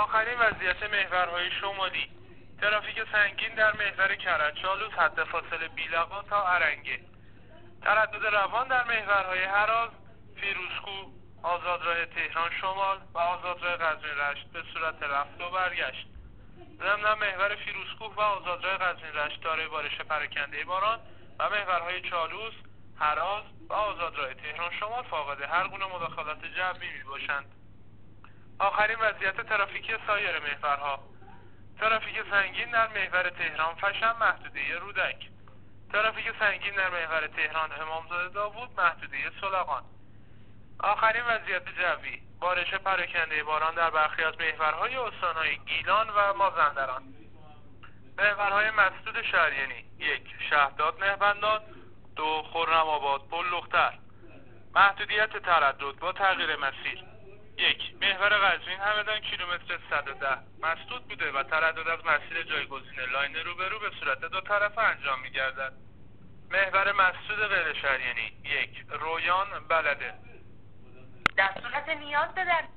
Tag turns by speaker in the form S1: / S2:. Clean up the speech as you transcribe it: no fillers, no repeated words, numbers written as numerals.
S1: آخرین وضعیت محورهای شمالی: ترافیک سنگین در محور کرج چالوس حد فاصله بیلقا تا ارنگه. تردد روان در محورهای هراز، فیروزکوه، آزادراه تهران شمال و آزادراه قزوین رشت به صورت رفت و برگشت. ضمن محور فیروزکوه و آزادراه قزوین رشت دارای بارش پراکنده باران و محورهای چالوس، هراز و آزادراه تهران شمال فاقد هر گونه مداخلات جوی میباشند. آخرین وضعیت ترافیکی سایر محورها: ترافیک سنگین در محور تهران فشن محدوده رودک. ترافیک سنگین در محور تهران امامزاده داوود محدوده سلغان. آخرین وضعیت جوی: بارش پراکنده باران در برخی از محورهای استانهای گیلان و مازندران. محورهای مسدود شهریاری: 1. شهداد مهربندان، 2. خرم‌آباد پل‌لختر. محدودیت تردد با تغییر مسیر: 1. محور قزوین همدان کیلومتر 110 مسدود بوده و تردد از مسیر جایگزین لاین روبرو به صورت دو طرفه انجام می‌گردد. محور مسدود غیر شهریاری: 1. رویان بلده.
S2: در صورت نیاز به